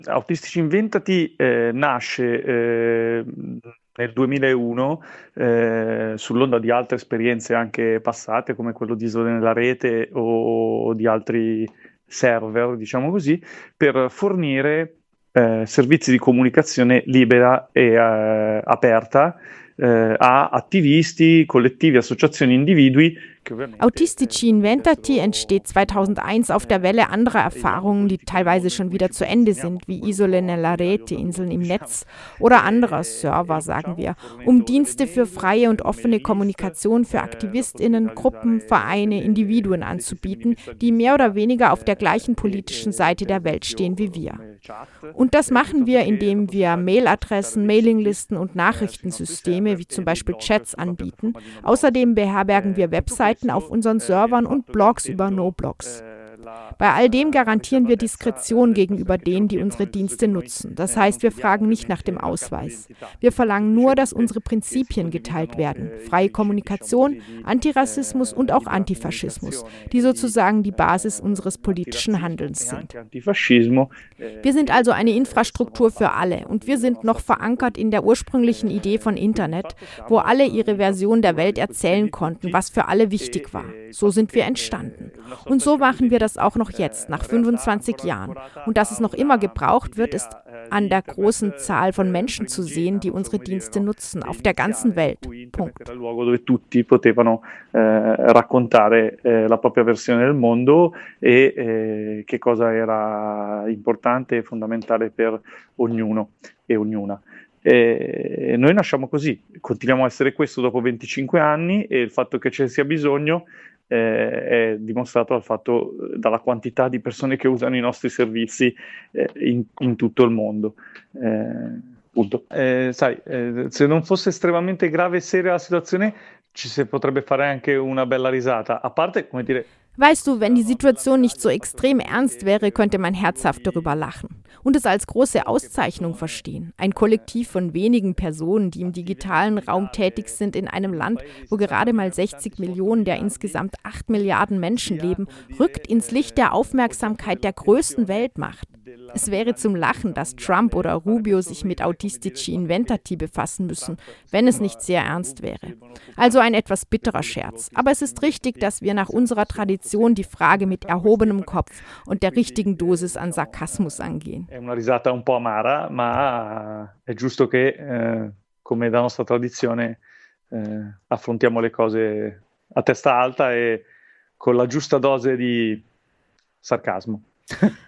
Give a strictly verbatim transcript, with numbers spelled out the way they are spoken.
Autistici Inventati eh, nasce eh, nel duemilauno eh, sull'onda di altre esperienze anche passate, come quello di Isole nella Rete o di altri server, diciamo così, per fornire eh, servizi di comunicazione libera e eh, aperta eh, a attivisti, collettivi, associazioni, individui che ovviamente Autistici Inventati entsteht zweitausendeins auf der Welle anderer Erfahrungen, die teilweise schon wieder zu Ende sind, wie Isole nella Rete, Inseln im Netz oder anderer Server, sagen wir, um Dienste für freie und offene Kommunikation für AktivistInnen, Gruppen, Vereine, Individuen anzubieten, die mehr oder weniger auf der gleichen politischen Seite der Welt stehen wie wir. Und das machen wir, indem wir Mailadressen, Mailinglisten und Nachrichtensysteme wie zum Beispiel Chats anbieten. Außerdem beherbergen wir Websites auf unseren Servern und Blogs über NoBlogs. Bei all dem garantieren wir Diskretion gegenüber denen, die unsere Dienste nutzen. Das heißt, wir fragen nicht nach dem Ausweis. Wir verlangen nur, dass unsere Prinzipien geteilt werden. Freie Kommunikation, Antirassismus und auch Antifaschismus, die sozusagen die Basis unseres politischen Handelns sind. Wir sind also eine Infrastruktur für alle und wir sind noch verankert in der ursprünglichen Idee von Internet, wo alle ihre Version der Welt erzählen konnten, was für alle wichtig war. So sind wir entstanden. Und so machen wir das auch noch jetzt, nach fünfundzwanzig Jahren. Und dass es noch immer gebraucht wird, ist an der großen Zahl von Menschen zu sehen, die unsere Dienste nutzen, auf der ganzen Welt. Punkt. Dove tutti potevano eh, raccontare eh, la propria versione del mondo e eh, che cosa era importante e fondamentale per ognuno e ognuna. E noi nasciamo così, continuiamo a essere questo dopo venticinque anni e il fatto che ce ne sia bisogno eh, è dimostrato dal fatto, dalla quantità di persone che usano i nostri servizi eh, in, in tutto il mondo. Eh, punto. Eh, sai, eh, se non fosse estremamente grave e seria la situazione, ci si potrebbe fare anche una bella risata. A parte, come dire, weißt du, wenn die Situation nicht so extrem ernst wäre, könnte man herzhaft darüber lachen und es als große Auszeichnung verstehen. Ein Kollektiv von wenigen Personen, die im digitalen Raum tätig sind in einem Land, wo gerade mal sechzig Millionen der insgesamt acht Milliarden Menschen leben, rückt ins Licht der Aufmerksamkeit der größten Weltmacht. Es wäre zum Lachen, dass Trump oder Rubio sich mit Autistici Inventati befassen müssen, wenn es nicht sehr ernst wäre. Also ein etwas bitterer Scherz. Aber es ist richtig, dass wir nach unserer Tradition die Frage mit erhobenem Kopf und der richtigen Dosis an Sarkasmus angehen. È una risata un po' amara, ma è giusto che, eh, come da nostra tradizione, eh, affrontiamo le cose a testa alta e con la giusta dose di sarcasmo.